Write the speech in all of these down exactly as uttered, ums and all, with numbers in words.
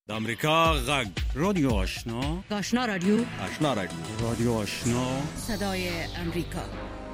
د امریکا غږ رادیو آشنا آشنا رادیو آشنا رادیو رادیو آشنا صدای امریکا.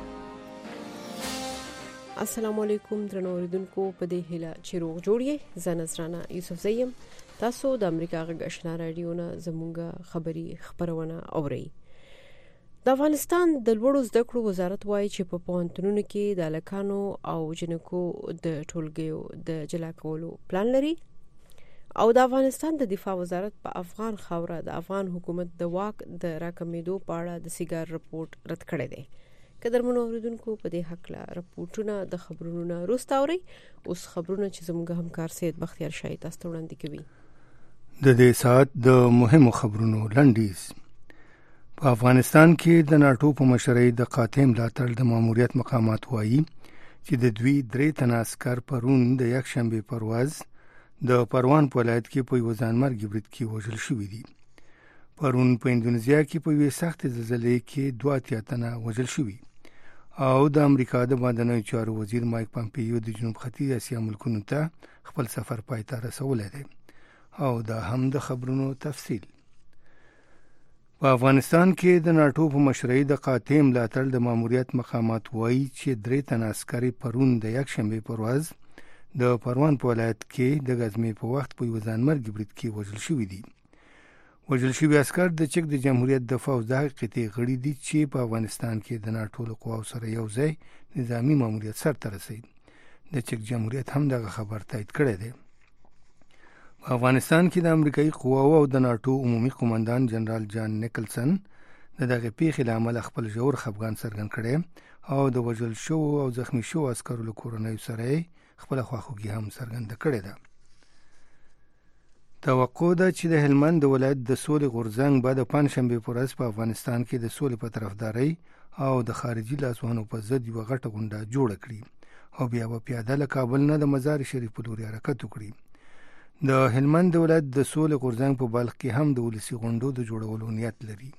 السلام علیکم درنو اوریدونکو، په دې هیله چې روغ جوړ یې. زه نذرانه یوسف زیم. تاسو د امریکا غږ آشنا رادیو نه زموږه خبری خبرونه اورئ. د افغانستان د لوړو زده کړو وزارت وایي چې په پوهنتونونو کې د هلکانو او جنکو د ټولګیو د جلا کولو پلان لري، او د افغانستان د دفاع وزارت په افغان خاوره د افغان حکومت د واک د راکمېدو په اړه د سیګار رپورټ رد کړی دی. قدرمنو اوریدونکو، په دې حق له رپورټونه د خبرونو نه وروسته اورئ. اوس خبرونه چې زموږ همکار سید بختیار شاه تاسو ته وړاندې کوي. د دې ساعت د مهمو خبرونو لنډیز. په افغانستان کې د ناټو په مشرۍ د قاطع ملاتړ د ماموریت مقامات وایي چې د دوی درې تنه عسکر پرون د یکشنبه پرواز د پروان په ولایت کې په یو ځانمرګي برید کې وژل شوي دي. پرون په اندونیزیا کې په یوې سختې زلزلې کې دوه اتیا تنه وژل شوي، او د امریکا د بهرنیو چارو وزیر مایک پامپیو د جنوب ختیځ اسیا ملکونو ته خپل سفر پای ته رسولی دی. او دا هم د خبرونو تفصیل. په افغانستان کې د ناټو په مشرۍ د قاطع ملاتړ د ماموریت مقامات وایي چې درې تنه عسکر پرون د یکشنبه پرواز د پروان په ولایت کې د غزمې په وخت په یو ځانمرګي برید کې وژل شوي دي. وژل شوي عسکر د چک د جمهوریت دفاع او د قطعې غړي دي چې په افغانستان کې د ناټو له قواو سره یو ځای نظامي ماموریت سرته رسوي. د چک جمهوریت هم دغه خبر تایید کړی دی. په افغانستان کې د امریکایي قواو او د ناټو عمومي قومندان جنرال جان نیکلسن د دغه پیښې له امله خپل ژور خفګان څرګند کړی، او د وژل شوو او زخمی شوو عسکرو له کورنیو سره خپل خواخوږي هم څرګنده کړې ده. توقع ده چې د هلمند ولایت د سولې غورځنګ به د پنجشنبې په ورځ په افغانستان کې د سولې په طرفدارۍ او د خارجي لاسوهنو په ضد یوه غټه غونډه جوړه کړي، او بیا به پیاده له کابل نه د مزار شریف په لوري حرکت وکړي. د هلمند ولایت د سولې غورځنګ په بلخ کې هم د ولسي غونډو د جوړولو نیت لري.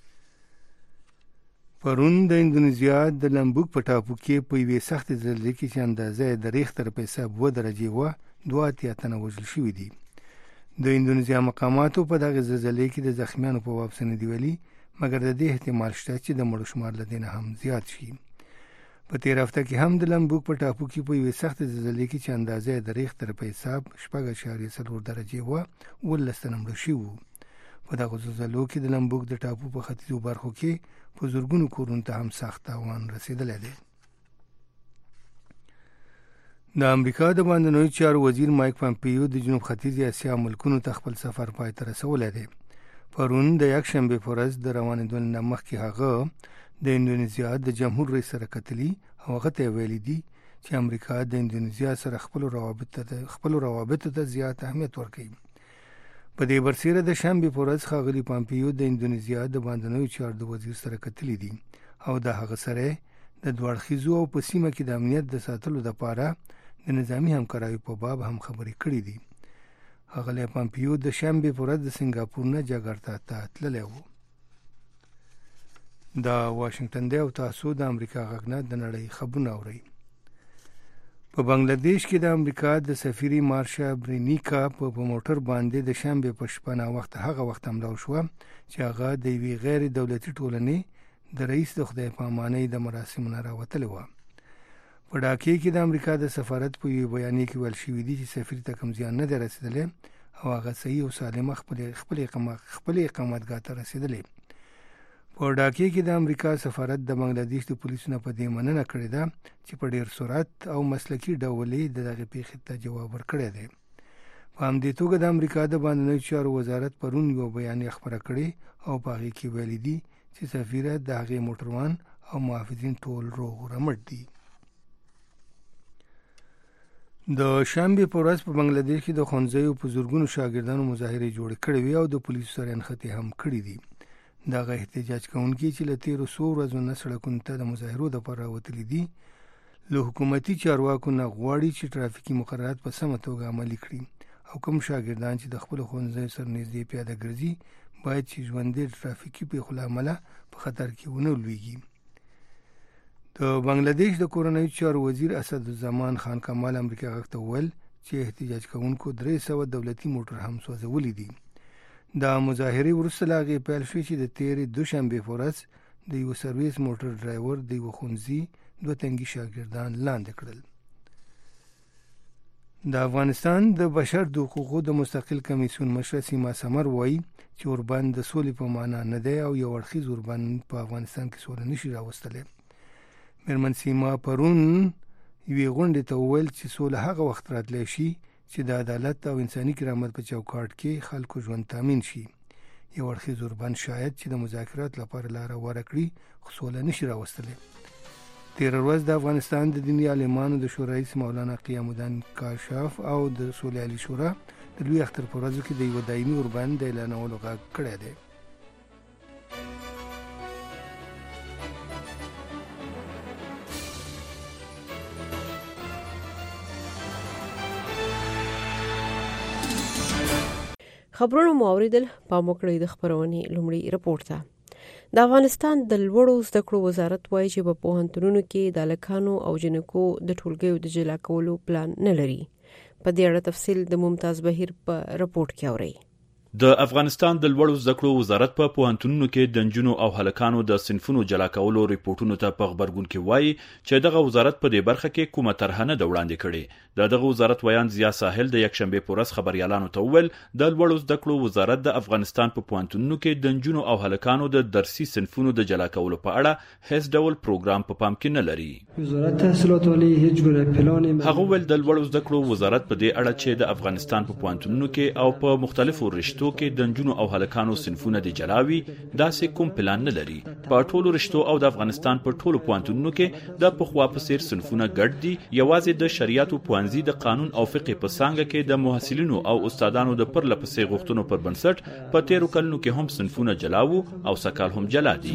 پرون د اندونیزیا د لمبوک په ټاپو کې په یوې سختې زلزلې کې چې اندازه یې د ریختر په حساب اووه درجې وه، دوه اتیا تنه وژل شوي دي. د اندونیزیا مقاماتو په دغه زلزلې کې د زخمیانو په واپس نه دي ویلي، مګر د دې احتمال شته چې د مړو شمار له دې نه هم زیات شي. په تېره هفته کې هم د لمبوک په ټاپو کې په یوې سختې زلزلې کې چې اندازه یې د ریختر په حساب شپږ اعشاریه څلور درجې وه، اوولس تنه مړه شوي وو. په دغه زلزلو کې د لمبوک د ټاپو په ختیځو برخو کې په زرګونو کورونو ته هم سخت تاوان رسېدلی دی. د امریکا د بهرنیو چارو وزیر مایک پامپیو د جنوب ختیځ اسیا ملکونو ته خپل سفر پای ته رسولی دی. پرون د یکشنبې په ورځ د روانېدو نه مخکې هغه د اندونیزیا د جمهور رئیس سره کتلي، او هغه ته ویلي دي چې امریکا د اندونیزیا سره خپلو روابطو ته خپلو روابطو ته زیات اهمیت ورکوي. په دې برسېره د شنبې په ورځ ښاغلي پامپیو د اندونیزیا د بهرنیو چارو د وزیر سره کتلي دي، او د هغه سره د دوه اړخیزو او په سیمه کې د امنیت د ساتلو لپاره د نظامي همکاریو په باب هم خبرې کړې دي. ښاغلی پامپیو د شنبې په ورځ د سنګاپور نه جاکارتا ته تللی و. دا واشنګټن دی، او تاسو د امریکا غږ نه د نړۍ خبرونه اورئ. په بنگلاديش کې د امریکا د سفیري مارشا برینیکا په موټر باندې د شنبې په شپه ناوخته هغه وخت حمله وشوه چې هغه د یوې غیر دولتي ټولنې د رئیس د خدای پامانۍ د مراسمو نه راوتلې وه. په ډاکې کې د امریکا د سفارت په یوې بیانیه کې ویل شوي دي چې سفیر ته کوم زیان نه دی رسېدلی، او هغه صحیح او سالمه خپلې اقامتګاه ته رسېدلی. په ډاکې کې د امریکا سفارت د بنگلاديش د پولیسو نه په دې مننه کړې ده چې په ډېر سرعت او مسلکي ډول یې د دغې پیښې ته جواب ورکړی دی. په همدې توګه د امریکا د بهرنیو چارو وزارت پرون یوه بیانیه خپره کړې، او په هغې کې ویلي دي چې سفیره د هغې موټروان او محافظین ټول روغ رمټ دي. د شنبې په ورځ په بنگلاديش کې د ښوونځیو په زرګونو شاګردانو مظاهرې جوړې کړې وې، او د پولیسو سره نښتې هم کړي دي. دغه احتجاج کوونکي چې له تېرو څو ورځو نه سړکونو ته د مظاهرو دپاره راوتلي دي، له حکومتي چارواکو نه غواړي چې ټرافیکي مقررات په سمه توګه عملي کړي، او کوم شاګردان چې د خپلو ښوونځیو سره نږدې پیاده ګرځي باید چې ژوندي ټرافیکي پیښو له امله په خطر کې ونه لویږي. د بنگلاديش د کورنیو چارو وزیر اسدالزمان خان کمال امریکا غږ ته وویل چې احتجاج کوونکو درې سوه دولتي موټر هم سوځولي دي. دا مظاهرې وروسته له هغې پیل شوې چې د تېرې دوشنبې په ورځ د یوه سرویس موټر ډرایور د یوه ښوونځي دوه تنګي شاګردان لاندې کړل. د افغانستان د بشر د حقوقو د مستقل کمیسیون مشره سیما سمر وایي چې اوربند د سولې په معنا نه دی او یو اړخیز اوربند په افغانستان کې سوله نشي راوستلی. میرمن سیما پرون یوې غونډې ته وویل چې سوله هغه وخت راتلی شي چې د عدالت او انساني کرامت په چوکاټ کې خلکو ژوند تامین شي. یو اړخیز اوربند شاید چې د مذاکرات لپاره لاره غوره کړي خو سوله نشي راوستلی. تېره ورځ د افغانستان د دیني عالمانو د شورا رئیس مولانا قیام الدین کاشف او د صلح علی شورا د لوی اختر په ورځو کې د یوه دایمي اوربند د اعلانولو غږ کړی دی. خبرونو مو اوریدل. پام وکړئ د خبرونې لومړی رپورټ ته. د افغانستان د لوړو زده کړو وزارت وایي چې په پوهنتونونو کې د هلکانو او جنکو د ټولګیو د جلا کولو پلان نه لري. په دې اړه تفصیل د ممتاز بهیر په رپورټ کې اورئ. د افغانستان د لوړو زده کړو وزارت په پوهنتونونو کې د نجونو او هلکانو د صنفونو جلا کولو ریپورټونو ته په خبرګون کې وایي چې دغه وزارت په دې برخه کې کومه طرحه نه ده وړاندې کړې. د دغه وزارت ویان ضیا ساحل د یکشنبې په ورځ خبریالانو ته وویل د لوړو زده کړو وزارت د افغانستان په پوهنتونونو کې د نجونو او هلکانو د درسي صنفونو د جلا کولو په اړه هیڅ ډول پروګرام په پام کې نه لري. وزارت تحصیلات عالی هیڅ ګونه پلان هغه ویل د لوړو زده کړو وزارت په دې اړه چې د افغانستان په پوهنتونونو کې او په مختلفو رشتو کې د نجونو او هلکانو صنفونه دي جلاوي داسې کوم پلان نه لري. په ټولو رشتو او د افغانستان په ټولو پوهنتونونو کې د پخوا په څیر صنفونه ګډ دي. یوازې د شریعت او پوهنځي د قانون او فقه په څانګه کې د محصلینو او استادانو د پرله پسې غوښتنو پر بنسټ په تیرو کلونو کې هم صنفونه جلاو او سکال هم جلا دي.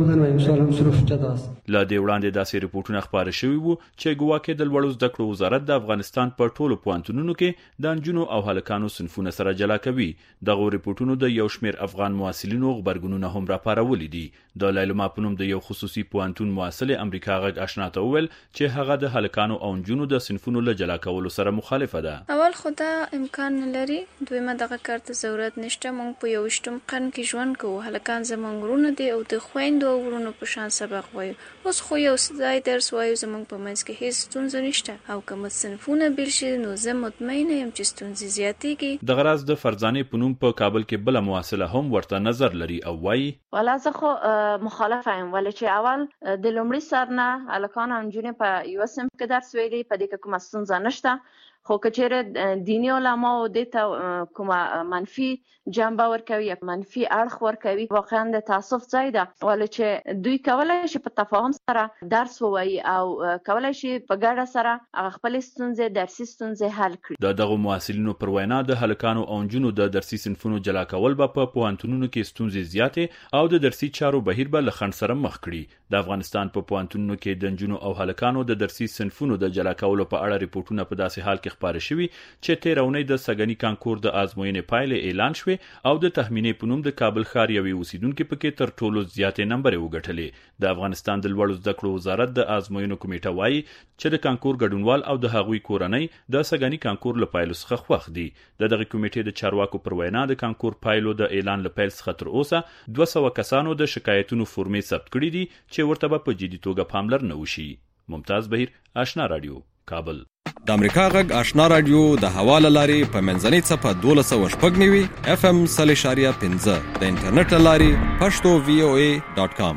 لا دې وړاندې داسې ریپورتونه خپاره شوي وو چې ګواکې د لوړو زده کړو وزارت د افغانستان په ټولو پوهنتونونو کې د نجونو او هلکانو صنفونه سره جلا کوي. دغه ریپورتونو د یو شمیر افغان محصلینو غبرګونونه هم راپارولي دي. د لایلما په نوم د یو خصوصي پوهنتون محصل امریکا غږ آشنا ته وویل چې هغه د هلکانو او نجونو د صنفونو له جلا کولو سره مخالفه ده. اول خو دا امکان نه لري، دویمه دغه کار ته ضرورت نشته. موږ په یوویشتم قرن کې ژوند کوو، هلکان زموږ ورونه دي او د خویندو او ورونو په شان سبق وایو. اوس خو یو ځای درس وایو، زموږ په منځ کې هیڅ ستونزه نشته او که مو صنفونه بیل شي نو زه مطمئنه یم چې ستونزې زیاتېږي. دغه راز د فرزانې په نوم په کابل کې بله محصله هم ورته نظر لري او وایي والا زه خو مخالفه یم، ولې چې اول د لومړي سر نه هلکان او نجونې په یوه صنف کې درس ویلي، په دې کې کومه ستونزه نشته. خو که چیرې دیني علماو دې ته کومه منفي جنبه ورکوي یا منفي اړخ ورکوي، واقعا د تاسف ځای ده، ولې چې دوی کولی شي په تفاهم سره درس ووایي او کولی شي په ګډه سره هغه خپلې ستونزې درسي ستونزې حل کړي. د دغو محصلینو پر وینا د هلکانو او نجونو د درسي صنفونو جلا کول به په پوهنتونونو کې ستونزې زیاتې او د درسي چارو بهیر به له خنډ سره مخ کړي. د افغانستان په پوهنتونونو کې د نجونو او هلکانو د درسي صنفونو د جلا کولو په اړه ریپورټونه په داسې حال کې خپاره شوي چې تېره اونۍ د سږني کانکور د ازموینې پایلې اعلان شوې او د تخمینې په نوم د کابل ښار یوې اوسیدونکې پکې تر ټولو زیاتې نمبرې وګټلې. د افغانستان د لوړو زده کړو وزارت د ازموینو کمیټه وایي چې د کانکور ګډونوال او د هغوی کورنۍ د سږني کانکور له پایلو څخه خوښ دي. د دغې کمیټې د چارواکو پر وینا د کانکور پایلو د اعلان له پیل څخه تر اوسه دوه سوه کسانو د شکایتونو فورمې ثبت کړي دي چې ورته به په جدي توګه پاملرنه وشي. ممتاز بهیر، آشنا رادیو، کابل. د امریکا غږ آشنا رادیو د حواله لاري په منځنۍ صفه دولس سوه شپږ نوي اف ام سل اشاریه پنځه د انټرنیټ لاري پښتو وی او ای ډاټ کام.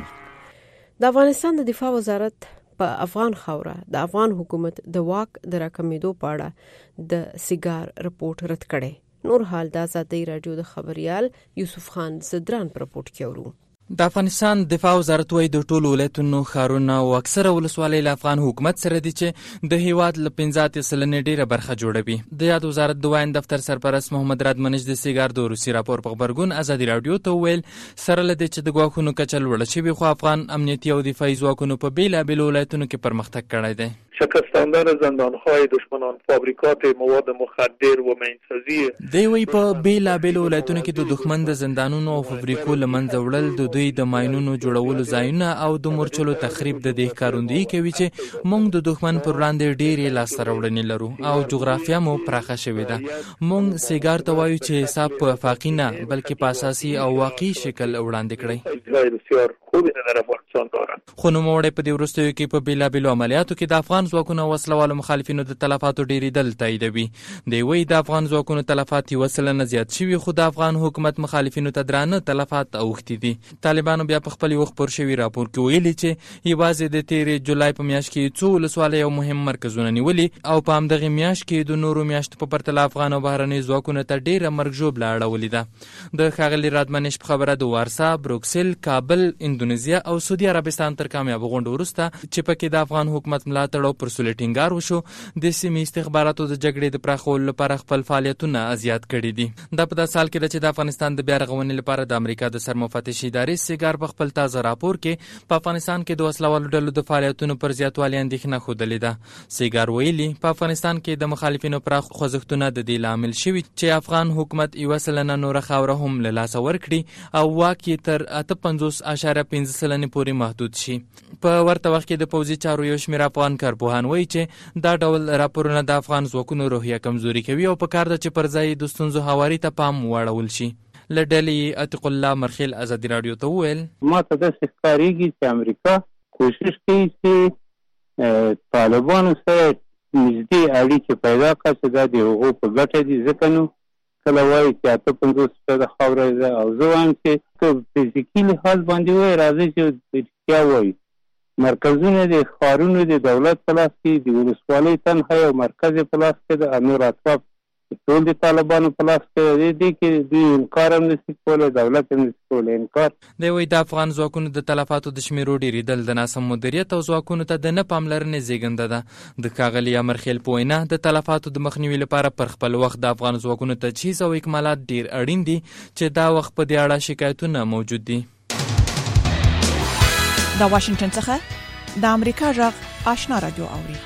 د افغانستان د دفاع وزارت په افغان خاوره د افغان حکومت د واک د راکمېدو په اړه د سیګار رپورټ رد کړی. نور حال د آزادۍ رادیو د خبريال یوسف خان زدران پر رپورټ کې ورو. د افغانستان دفاع وزارت وايي د ټولو ولایتونو ښارونه او اکثره ولسوالۍ له افغان حکومت سره دي چې د هیواد له پنځه اتیا سلنې ډیره برخه جوړوي. د یاد وزارت د واین دفتر سرپرست محمد راد منج د سیګار د روسي راپور په خبرګون آزادي رادیو ته ویل سره لدې چې د ګواښونو کچه لوړه شوې خو افغان امنیتي او دفاعي ځواکونو په بیلابېلو ولایتونو کې پرمختګ کړی دی. شکستاندن زندانهای دشمنان، فابریکات مواد مخدر و مینسازی. دی وی په بیلا بیل ولایتونو کې د دښمن د زندانونو او فابریکو لمنځه وړل، د دوی د ماینونو جوړولو ځایونه او د مورچلو تخریب د دې ښکارندویي کوي چې موږ د دښمن پر وړاندې ډېرې لاسته راوړنې لرو او جغرافیه مو پراخه شوې ده. موږ سیګار ته وایو چې حساب په افاقي نه بلکې په اساسي او واقعي شکل وړاندې کړئ. خو نوموړی په دې وروستیو کې په بیلابیلو عملیاتو کې د افغان ځواکونو او وسلوالو مخالفینو د تلفاتو ډېرېدل تاییدوي. دی وایي د افغان ځواکونو تلفات یوه سلنه زیات شوي، خو د افغان حکومت مخالفینو ته درانه تلفات اوښتي دي. طالبانو بیا په خپل یو خپور شوي راپور کې ویلي چې یوازې د تېرې جولای په میاشت کې څو ولسوالۍ او مهم مرکزونه نیولي او په همدغې میاشت کې د نورو میاشتو په پرتله افغان او بهرنیو ځواکونو ته ډېره مرګ ژوبله اړولې ده. د ښاغلي رادمنش په خبره د وارسا، بروکسل، کابل، اندونیزیا او سعودي عربستان تر کامیابه غونډو وروسته چې پکې د افغان حکومت ملاتړ او پر سولې ټینګار وشو، د سیمې استخباراتو د جګړې د پراخولو لپاره خپل فعالیتونه زیات کړي دي. دا په داسې حال کې ده چې د افغانستان د بیا رغونې لپاره د امریکا د سرمفتش ادارې سیګار په خپل تازه راپور کې په افغانستان کې د وسلوالو ډلو د فعالیتونو پر زیاتوالي اندېښنه ښودلې ده. سیګار ویلي په افغانستان کې د مخالفینو پراخ خوځښتونه د دې لامل شوي چې افغان حکومت یوه سلنه نوره خاوره هم له لاسه ورکړي او واک یې تر اته پنځوس اعشاریه پنځه سلنې پورې محدود شي. په ورته وخت کې د پوځي چارو یو شمېر افغان کارپوهان وایي چې دا ډول راپورونه د افغان ځواکونو روحیه کمزوري کوي او په کار ده چې پر ځای د ستونزو هواري ته پام واړول شي. له ډلې عتیق الله مرخیل ازادي راډیو ته وویل ما ته داسې ښکارېږي چې امریکا کوشش کوي چې طالبانو سره نږدې اړیکې پیدا کړي چې دا د هغو په ګټه دي. ځکه نو کله وایي چې اته پنځوس فیصده خاوره ده او زه وایم چې که فزیکي لحاظ باندې وایي راځي چې رښتیا وایي. مرکزونه د ښارونو د دولت په لاس کې، د ولسوالۍ تنها یو مرکز په لاس کې ده، نور اطراف ټول د طالبانو په لاس کې دی. دې کې دوی انکار هم نشي کولی، دولت هم نشي کولی انکار. دی وایي د افغان ځواکونو د تلفاتو د شمېرو ډېرېدل د ناسم مدیریت او ځواکونو ته د نه پاملرنې زېږنده ده. د ښاغلي امرخیل په وینا د تلفاتو د مخنیوي لپاره پر خپل وخت د افغان ځواکونو تجهیز او اکمالات ډېر اړین دي چې دا وخت په دې اړه شکایتونه موجود دي. د واشنگټن څخه د امریکا غږ آشنا رادیو اوري.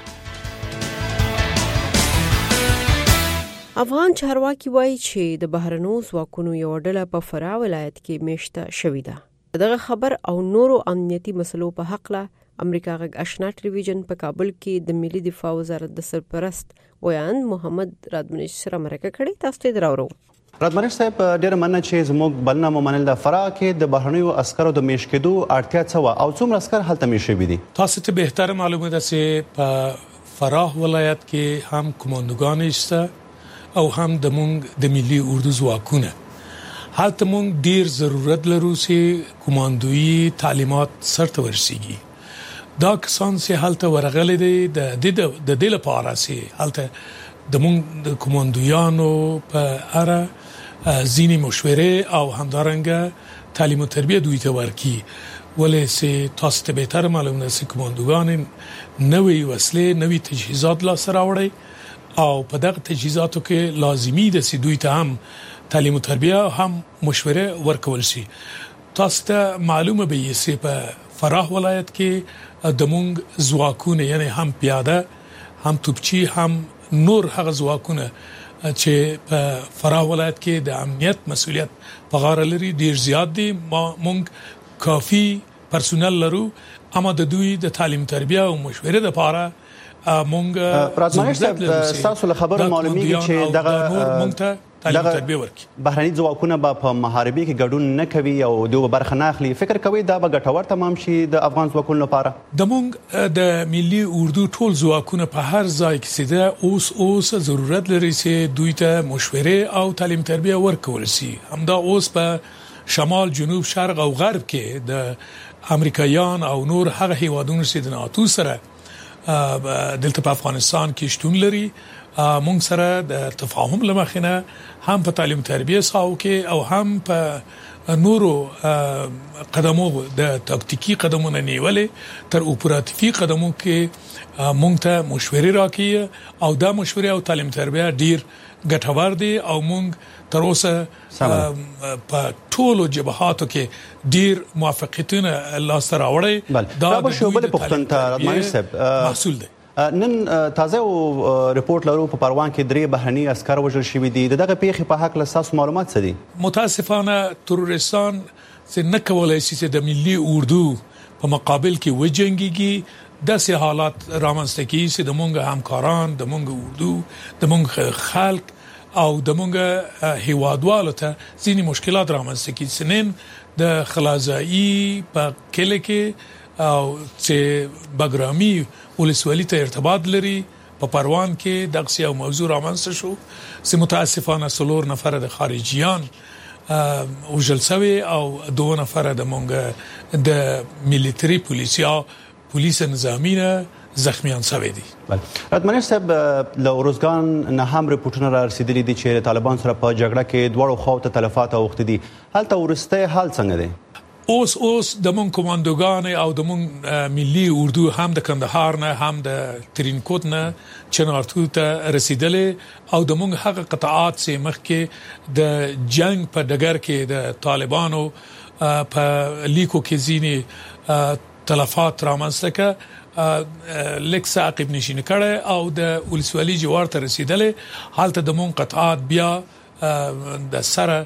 افغان چارواکي وایي چې د بهرنیو ځواکونو یو ډله په فراه ولایت کې میشته شوې ده. دغه خبر او نورو امنیتي مسلو په حق له امریکا غږ آشنا ټلویزیون په کابل کې د ملي دفاع وزارت د سرپرست ویاند محمد رادمنش سره مرکه کړې. تاسو ته درو رادمنش صاحب ډېر مننه چې زموږ بلنه ومنل. د فراه کې د بهرنیو عسکرو د میش کېدو اړتیا څه وه او څومره عسکر هلته میش شوي دي؟ تاسو ته بهتر معلومه ده چې په فراه ولایت کې هم کمانډوګان شته او هم د مونږ د ملي اردو ځواکونه. هلته مونږ ډیر ضرورت لرو چې کمانډویي تعلیمات سرته ورسیږي. دا کسان چې هلته ورغلي دي د د دې لپاره چې هلته د مونږ د کمانډویانو په اړه ځینې مشورې او همدارنګه تعلیم او تربیه دوی ته ورکړي. ولې چې تاسو ته بهتر معلومه ده چې کمانډوګان نوې وسلې نوې تجهیزات لاسته راوړي او په دغه تجهیزاتو کې لازمي ده چې دوی ته هم تعلیم او تربیه هم مشوره ورکول شي. تاسو ته معلومه به یې چې په فراه ولایت کې د مونږ ځواکونه یعنی هم پیاده هم توپچی هم نور هغه ځواکونه چې په فراه ولایت کې د امنیت مسولیت په غاړه لري ډیر زیات دي. ما مونږ کافي پرسونل لرو اما د دوی د تعلیم تربیه او مشوره لپاره مونږ رادمنش صاحب تاسو له خبرو معلومیږي چې دغه تعلیم تربیه ورکړي. بهرني ځواکونه به په محاربې کې ګډون نه کوي او دوی به برخه نه اخلي. فکر کوي دا به ګټور تمام شي د افغان ځواکونو لپاره؟ د مونږ د ملي اردو ټول ځواکونه په هر ځای کې سیده اوس اوس ضرورت لري چې دوی ته مشوره او تعلیم تربیه ورکول شي. همدا اوس په شمال، جنوب، شرق او غرب کې د امریکایان او نور هغه هیوادونو چې د ناتو سره دلته په افغانستان کې شتون لري مونږ سره د تفاهم لمخینه هم په تعلیم تربیه ساو کې او هم په نورو قدمو د تاکتیکی قدمونو نیولې تر اپراتیفي قدمو کې مونږ ته مشورې راکړي او دا مشورې او تعلیم تربیه ډیر ګټور دي او مونږ تر اوسه په ټولو جبهاتو کې ډیر موافقتونه لاسته راوړي. دا به شو بل پښتون ته رادمنش صاحب محصول دی. نن تازه ریپورت لرو په پروان کې درې بهرني عسكر وژل شوي دي. دغه پیښې په حق له تاسو معلومات څه دي؟ متاسفانه تروریستان چې نه کولای شي چې د ملي اردو په مقابل کې وجنګيږي، داسې حالات رامنځته کیږي چې د مونږ همکاران، د مونږ اردو، د مونږ خلک او د مونږ هیوادوالو ته ځینې مشکلات رامنځته کیږي. نن د خلازایی په کله کې او چې بګرامي ولسوالۍ ته ارتباط لري په پروان کې دغه یو موضوع رامنځته شو چې متاسفانه څلور نفر د خارجيان وژل شوي او دوه نفر د مونږ د مليتري پولیسیا پولیس نظامیه زخمیان شوي دي. راتمنې صاحب له روزګان نه هم رپورټونه را رسیدلي دي چې طالبان سره په جګړه کې دواړو خواو ته تلفات اوښتي دي. هلته ورسته حال څنګه دی؟ اوس اوس د مون کمانډوګان او د مون ملي اردو هم د کندهار نه هم د ترینکوټ نه چنارتو ته رسیدلې او د مون هغه قطاعات چې مخکې د جنگ په ډګر کې د طالبانو په لیکو کې ځینی تلفات رامنځته کړه لیکس عقب نشین کړه او د ولسوالۍ جوار ته رسیدلې. حالت د مون قطاعات بیا د سره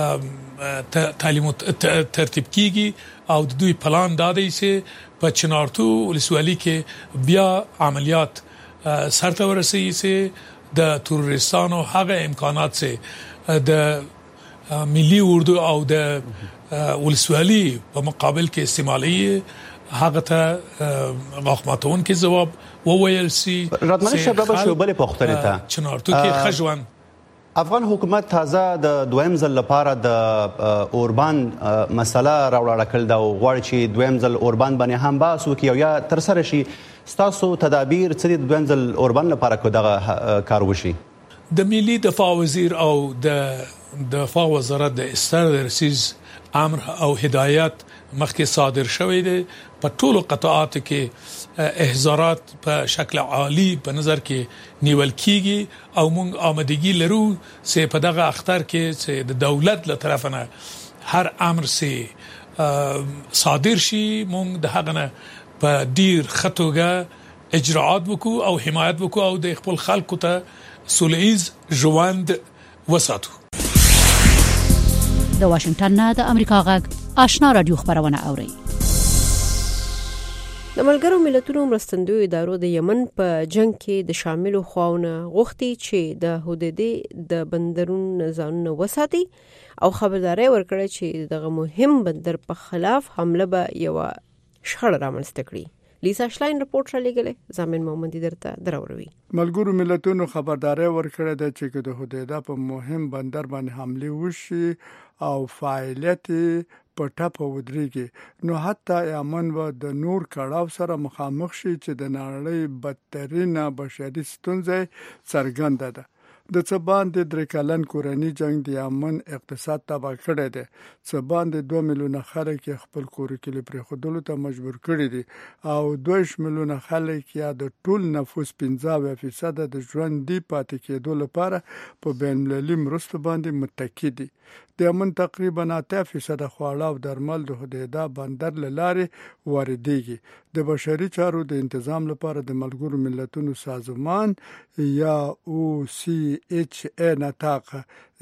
تعلیم ترتیب کیږي او د دوی پلان دادی چې په چنارتو ولسوالۍ کې بیا عملیات سرته ورسي چې د تروریستانو هغه امکانات چې د ملي اردو او د ولسوالۍ په مقابل کې استعمالي هغه ته غاښماتون کې جواب وویل سي. راتمنې شباب شوبله پختنه ته چنارتو کې خجوان افغان حکومت تازه د دویم ځل لپاره د اوربان مسله راوړل کړل دا غواړي چې دویم ځل اوربان باندې هم باس وکي او یا تر سره شي. تاسو تدابیر څه د دویم ځل اوربان لپاره کو دغه کار وشي؟ د ملي دفاع وزیر او د دفاع وزارت د استرسیز امر او هدایت مخکې صادر شوې ده. په ټولو قطاعاتو کې احزارات په شکل عالی په نظر کې نیول کیږي او موږ آمادګي لرو چې په دغه اختر کې چې د دولت له طرفه هر امر سي صادر شي موږ د هغه نه په ډیر خطوګه اجراءات وکړو او حمایت وکړو او د خپل خلکو ته سولهیز ژوند وساتو. د واشنگټن نه د امریکا غږ آشنا رادیو خبرونه اوري. د ملګرو ملتونو مرستندوی ادارو د یمن په جنگ کې د شاملو خواونه غوښتي چې د حدودي د بندرونو ځانونه وساتي او خبرداري ورکړي چې دغه مهم بندر په خلاف حمله به یو شخړه رامنځته کړي. لیسا شلاین رپورټ را لګلې زمين محمدي درته دراوروي. ملګرو ملتونو خبرداري ورکړه د چې د حدوده په مهم بندر باندې حمله وشي او فعالیت په ټاپه ودرېږي نو حتی یمن و د نور کړهو سره مخامخ شي چې د نړۍ بدترینه بشري ستونزه څرګنده ده. د څه باندې درې کلن کورنی جنگ د یمن اقتصاد تباه کړی دی. څه باندې دوه میلیونه خلک خپل کور کې لپاره خودلو ته مجبور کړي دي او دوه میلیونه خلک یا د ټول نفوس پنځه فیصد د ژوند دی پاتې کېدو لپاره په بین المللي مرستو باندې متکی دي. د یمن تقریبا اته فیصد خواړه او درمل د حدیده بندر لاره واردېږي. د بشري چارو د تنظیم لپاره د ملګرو ملتونو سازمان یا او سی ایچ ای نطاق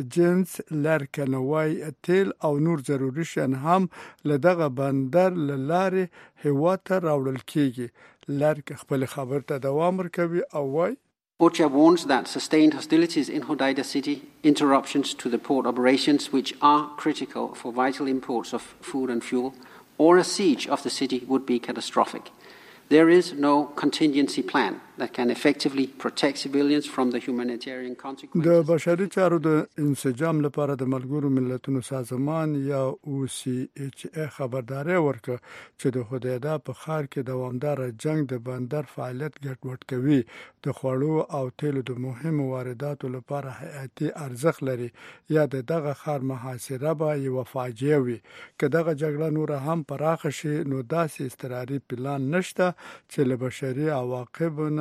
جنس لارکنوي تیل او نور ضروري شیان هم لدغه بندر لاره هوا ته راوړل کیږي. لارک خپل خبر ته دوام ورکوي او وای OCHA warns that sustained hostilities in Hodeida city, interruptions to the port operations which are critical for vital imports of food and fuel, or a siege of the city would be catastrophic. There is no contingency plan that can effectively protect civilians from the humanitarian consequences. د بشري چارو د انسجام لپاره د ملګرو ملتونو سازمان یا او سی ایچ ای خبرداري ورکړه چې د حدیده په ښار کې دوامدار جنگ د بندر فعالیت ګډوډ کوي. د خوړو او تیلو د مهمو وارداتو لپاره حیاتي ارزښت لري یا د دغه ښار محاصره به یو فاجعه وي. که دغه جګړه نور هم پراخه شي نو داسې استراري پلان نشته چې له بشري عواقبونو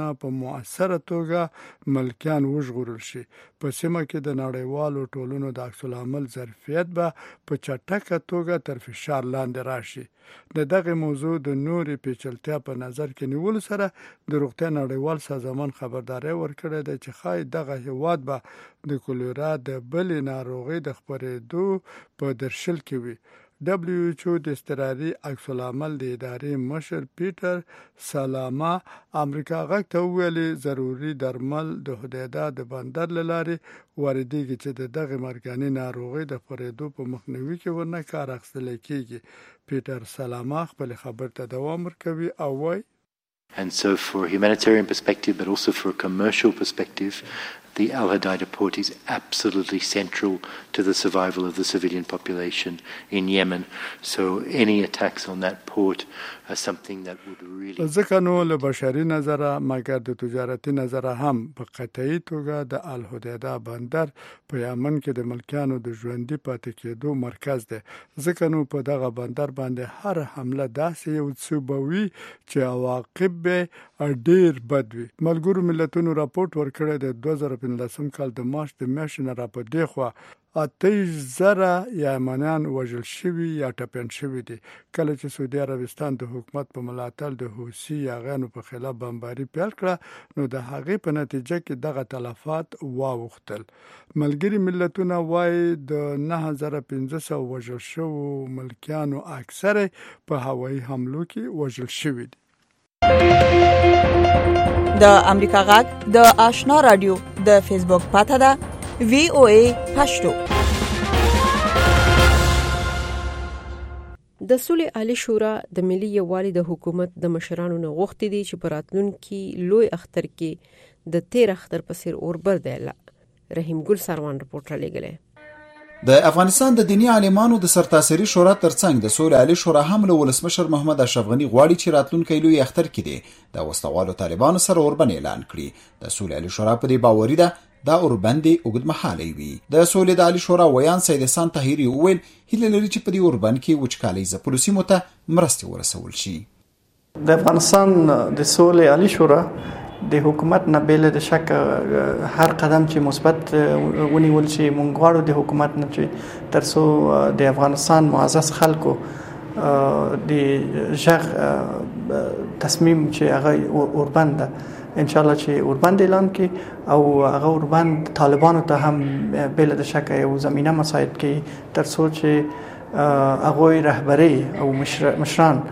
په مؤثره توګه ملکیان وژغورل شي. په سیمه کې د نړیوالو ټولنو د عکس العمل ظرفیت به په چټکه توګه تر فشار لاندې راشي. د دغه موضوع د نورې پیچلتیا په نظر کې نیولو سره د روغتیا نړیوال سازمان خبرداری ورکړی دی چې ښایي دغه هیواد به د کولرا د بلې ناروغۍ د خپرېدو په درشل کې وي. دبلیو ایچ او د اضطراري عکس العمل د ادارې مشر پیټر سالاما امریکا غږ ته وویلې ضروري درمل د هدیدا د بندر له لارې واردېږي چې د دغه مرګانې ناروغۍ د خپرېدو په مخنیوي کې ورنه کار اخیستلی کېږي. پیټر سالاما خپل خبر ته دوام ورکوي او وایي And so for a humanitarian perspective, but also for a commercial perspective, the Al Hodeida port is absolutely central to the survival of the civilian population in Yemen. So any attacks on that port are something that would really... ځکه نو له بشري نظره مګر د تجارتي نظره هم په قطعي توګه د ال هدیدا بندر په یمن کې د ملکیانو د ژوندي پاتې کېدو مرکز دی. ځکه نو په دغه بندر باندې هر حمله داسې یو څه به وي چې عواقب به ډېر بد وي. ملګرو ملتونو راپورټ ورکړی د دوه زره پنځلسم کال د مارچ د میاشتې نه را په دې خوا اته زره یمنیان وژل شوي یا ټپیان شوي دي کله چې سعودي عربستان د حکومت په ملاتړ د حوثي یاغیانو په خلاف بمباري پیل کړه نو د هغې په نتیجه کې دغه تلفات واوښتل. ملګري ملتونه وایي د نهه زره پنځه سوه وژل شوو ملکیانو اکثره په هوایي حملو کې وژل شوي دي. د امریکا غږ د آشنا رادیو د فیسبوک پاته ده وی او ای پښتو. د سولې عالی شورا د ملي یووالي د حکومت د مشرانو نه غوښتي دي چې په راتلونکي لوی اختر کې د تیر اختر په څیر اوربل دی. رحیم ګل سروان رپورټ را لېږلی. د افغانستان د دینی عالمانو د سرتاسري شورا ترڅنګ د سولې عالی شورا هم له ولسمشر محمد اشرف غنی غواړي چې راتلونکي لوی اختر کې دي د وسلوالو طالبانو سره اوربند اعلان کړي. د سولې عالی شورا په دې باوري ده دا اوربند اوږدمهاله وي. د سولې د عالی شورا ویان سید احسان طاهري وویل هیله لري چې په دې اوربند کې وچکالۍ ځپلو سیمو ته مرستې ورسول شي. د افغانستان د سولې عالی شورا د حکومت نه بیل د شک هر قدم چې مثبت ونیول شي مونږ غواړو د حکومت نه چې ترڅو د افغانستان معزز خلکو د ژغ تصمیم چې هغه اوربند ان شاء الله چې اوربند اعلان کړي او هغه اوربند طالبانو ته هم بیل د شک یو زمينه مساعد کړي ترڅو چې هغه رهبری او مشران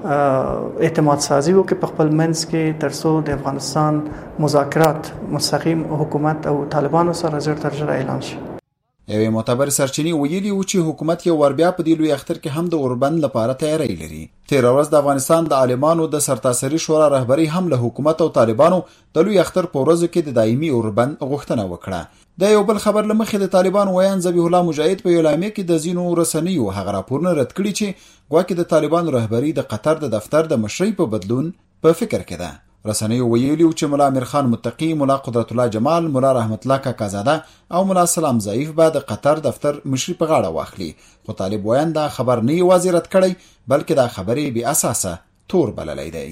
اعتماد سازی وکړي په خپل منځ کې ترڅو د افغانستان مذاکرات مستقیم حکومت او طالبانو سره زر تر ژره اعلان شي. یوې معتبر سرچینې ویلي و چې حکومت یو ور بیا په دې لوی اختر کې هم د اوربند لپاره تیاری لري. تیر ورځ د افغانستان د عالمانو د سرتاسري شورا رهبری هم له حکومت او طالبانو د لوی اختر په ورځو کې د دایمي اوربند غوښتنه وکړه. د یو بل خبر لمخې د طالبان ویان ذبیح الله مجاهد په اعلامیه کې د زینو رسنیو هغه راپورونه رد کړي چې ګواکې د طالبان رهبری د قطر د دفتر د مشرۍ په بدلون په فکر کې ده. رسنیو ویلي چې ملا امیر خان متقی، ملا قدرت الله جمال، ملا رحمت الله کاکازاده او ملا سلام ضعیف به د قطر دفتر مشري په غاړه واخلي. خو طالب ویان دا خبر نه یوازې رد کړی بلکې دا خبرې بې اساسه تور بللی دی.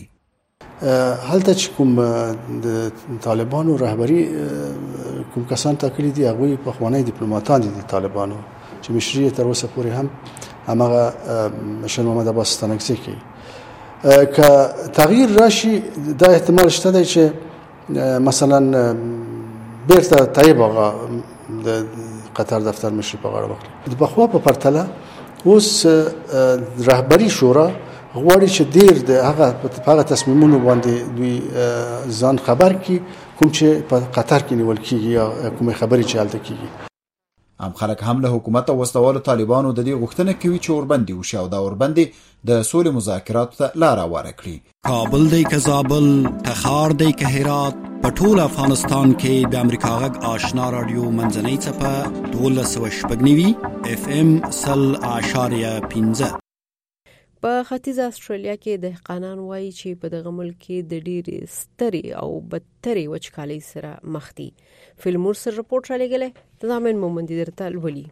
هلته چې کوم د طالبانو رهبری کوم کسان ټاکلي دي هغوی پخوانی دیپلوماتان دي د طالبانو چې مشري تر اوسه پورې هم هماغه مشر محمد عباس ستانکزی کوي. که تغییر راشي دا احتمال شته دی چې مثلا بیرته طیب آقا د قطر دفتر مشري په غاړه واخلي. د پخوا په پرتله اوس رهبری شورا غواړي چې ډیر د هغه هغه تصمیمونو باندې دوی ځان خبر کړي کوم چې په قطر کې نیول کیږي یا کومه خبرې چې هلته کیږي. هم خلک هم له حکومت او وسلوالو طالبانو د دې غوښتنه کوي چې اوربند وشي او دا اوربند د سولې مذاکراتو ته لار هواره کړي. کابل دی که زابل، تخار دی که هرات، په ټول افغانستان کې د امریکا غږ آشنا رادیو منځنۍ څپه دولس سوه شپږ نوي اف ام سل اعشاریه پنځه. په ختیځه استرالیا کې دهقانان وایي چې په دغه ملک کې د ډېرې سترې او بدترې وچکالۍ سره مخ دي. فلمور سره رپورټ را لېږلی تضامن مومندي درته لولي.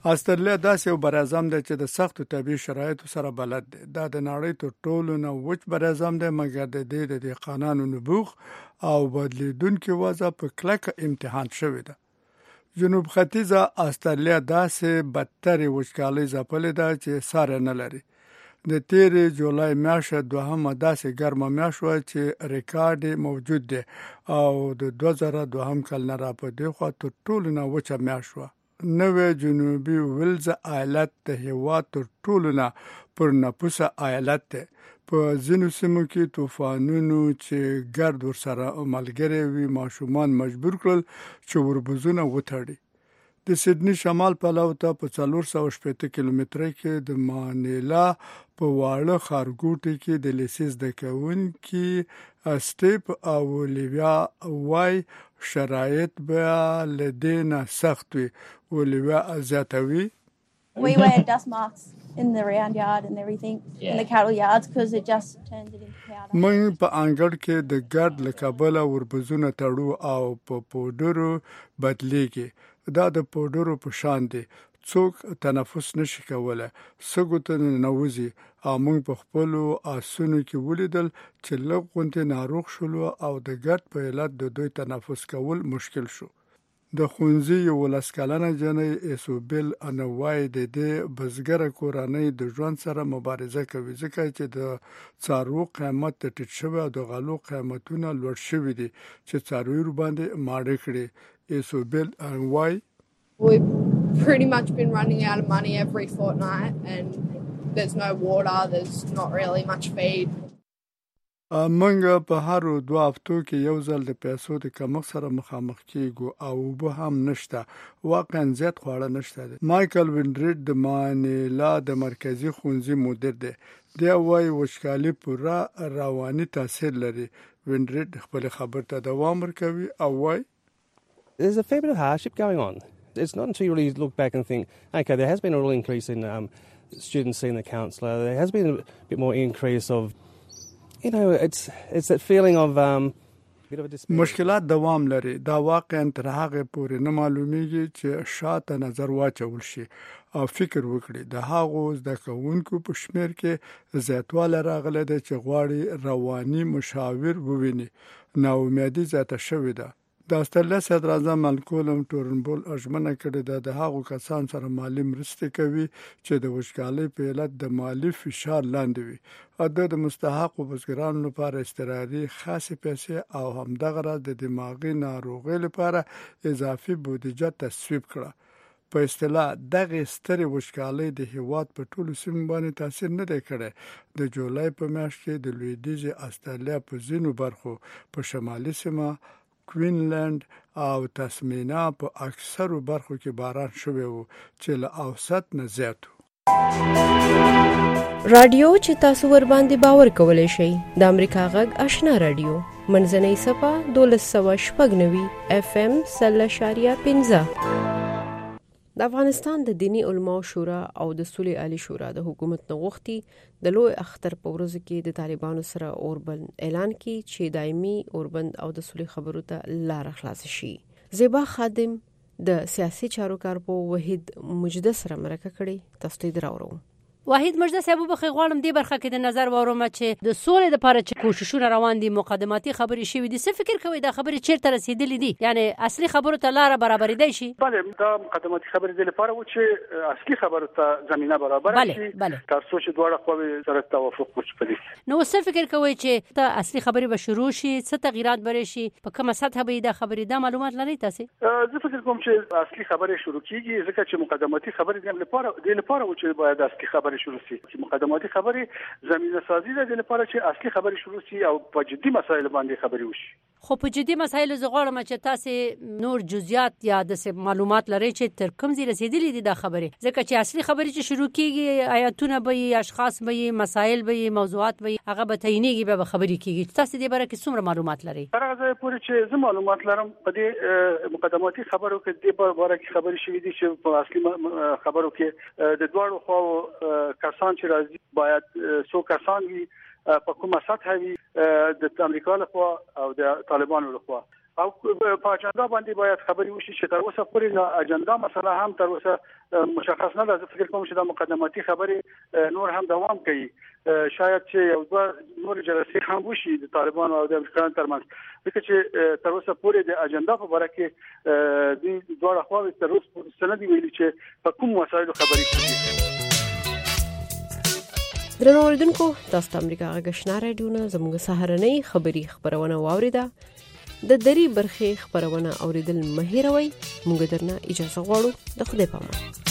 استرالیا داسې یو براعظم دی چې د سختو طبي شرایطو سره بلد دی. دا د نړۍ تر ټولو نه وچ براعظم دی، مګر د دې د دهقانانو نبوغ او بدلیدونکو وضع په کلکه امتحان شوې ده. جنوب ختیځه استرالیا داسې بدترې وچکالۍ ځپلې ده چې ساری نه لري. د تیرې جولای میاشت دوهمه داسې ګرمه میاشت وه چې ریکارډ موجود دی او د دوه زره دوهم کال نه را په دېخوا تر ټولو نه وچه میاشت وه. نوی جنوبي ویلز ایالت د هېواد تر ټولو نه پر نفوسه ایالت دی. په ځینو سیمو کې طوفانونو چې ګرد ورسره ملګری وي ماشومان مجبور کړل چې وربوزونه وتړي. د سیدنی شمال پلو ته په څلور سوه شپېته کیلومتره کې د مانیلا په واړه ښارګوټي کې د لیسې زده کوونکي سټیپ او اولیویا وای شرایط به له دې نه سخت وي. اولیویا زیاتوي We wear dust masks in the round yard and everything, yeah. in the cattle yards, because it just turns it into powder. موږ په انګړ کې د ګرد له کبله وربوزونه تړو او په پودرو بدلیږي. دا د پودرو په شان دی، څوک تنفس نشي کوله، سږو ته ننوځي او موږ په خپلو آسونو کې ولیدل چې لږ غوندې ناروغ شولو او د ګرد په علت د دوی تنفس کول مشکل شو. د ښوونځي یولس کلنه جنۍ ایسوبل انوای د دې بزګره کورنۍ د ژوند سره مبارزه کوي ځکه چې د څاروو قیمت ټیټ شوی او د غلو قیمتونه لوړ شوي دي چې څاروي ورباندې ماړه کړي. ایسوبل انوای We've pretty much been running out of money every fortnight and there's no water, there's not really much feed. منګه په هر دوه هفتو کې یو ځل د پیسو د کمښت سره مخامخ کیږو او اوبه هم نشته، واقعا زیات خواړه نشته. مایکل وینډریډ د مانیلا د مرکزی ښوونځي مدیر دی. دی وايي وچکالي پوره رواني تاثیر لري. وینډریډ خپل خبر ته دوام ورکوي او وايي There's a fair bit of hardship going on. It's not until you really look back and think, okay, there has been a real increase in um, students seeing the counsellor. There has been a bit more increase of You know, it's it's that feeling of um bit of a despair. مشکلات دوام لري. دا واقعا تر هغه پورې نه معلومیږي چې شاته نظر واچول شي او فکر وکړي. د هغو زده کوونکو په شمیر کې زیاتوالی راغلی دی چې غواړي رواني مشاور وویني. ناامیدي زیاته شوې ده. د استرالیا صدر اعظم مالکولم ټورنبول ژمنه کړې ده د هغو کسان سره مالی مرستې کوي چې د وچکالۍ په علت د مالی فشار لاندې وي. د د مستحقو بزګرانو لپاره اضطراري خاصې پیسې او همدغه راز د دماغي ناروغۍ لپاره اضافي بودیجه تصویب کړه. په اصطلاح دغه سترې وچکالۍ د هیواد په ټولو سیمو باندې تاثیر نه دی کړی. د جولای په میاشت کې د لویدیځې استرالیا په ځینو برخو په شمالي سیمه کوینلند او تسمینا په اکثرو برخو کې باران شوی وو چې له اوسط نه زیات وو. رادیو چې تاسو ور باندې باور کولای شئ د امریکا غږ آشنا رادیو منځنۍ صفه دولس سوه شپږ نوي اف ام سل اشاریه پنځه. د افغانستان د دینی علماو شورا او د صلح علی شورا د حکومت نغښتي د لوی اختر په ورځ کې د طالبانو سره اوربند اعلان کړي چې دایمي اوربند او د صلح خبرو ته لار خلاص شي. زیبا خادم د سیاسي چارو کارپو وحید مجده سره مرکه کړي. تاسو ته دراورو واحد مجده صاحب بخې غواړم دې برخه کې د نظر واورم چې د سولې لپاره چې کوششونه روان دي مقدماتي خبرې شوې دي. څه فکر کوي دا خبرې چیرته رسیدلې دي؟ یعنی اصلي خبرو ته لار برابرېدای شي؟ بله دا مقدماتي خبرې د لپاره و چې اصلي خبرو ته زمينه برابر شي تر څو چې دواړه خواوې سره توافق وکړي. نو څه فکر کوي چې ته اصلي خبرې به شروع شي؟ څه تغیرات به شي؟ په کومه سطح به دا خبرې دا معلومات لري تاسو؟ زه فکر کوم چې اصلي خبرې شروع کیږي ځکه چې مقدماتي خبرې د لپاره د لپاره و چې باید اصلي خبرې شروع شي. مقدماتي خبرې زمينه سازي د لپاره چې اصلي خبرې شروع شي او په جدي مسایل باندې خبرې وشي. خو په جدي مسایل زغړم چې تاسو نور جزئیات یا د معلومات لري چې تر کوم ځای رسیدلې دي دا خبرې ځکه چې اصلي خبرې چې شروع کیږي آیاتونه به اشخاص به مسایل به موضوعات به هغه به تعینېږي به خبرې کیږي. تاسو دې باره کې څومره معلومات لري؟ هغه ځای پورې چې زه معلومات لرم په دې مقدماتي خبرو کې د باره کې خبرې شوې دي چې په اصلي خبرو کې د دوړو خو کسان چې باید څو کسان وي په کومه سطح وي د امریکا لخوا او د طالبانو لخوا او په اجنډا باندې باید خبري وشي چې تر اوسه پورې د اجنډا مسله هم تر اوسه مشخص نه ده. زه فکر کوم چې د مقدماتي خبري نور هم دوام کوي. شاید چې یو ځل نور جلسې هم وشي د طالبانو او د امریکایانو ترمنځ، ځکه چې تر اوسه پورې د اجنډا په اړه کې د دوه خواوې تر اوسه سند ویلي چې په کوم مسایلو خبري کوي. درنو اوریدونکو، تاسو د امریکا غږ آشنا رادیو نه زموږ سهارنۍ خبری خبرونه واوریده. د دری برخې خبرونه اوریدل مه هیروئ. موږ درنه اجازه غواړو. د خدای په امان.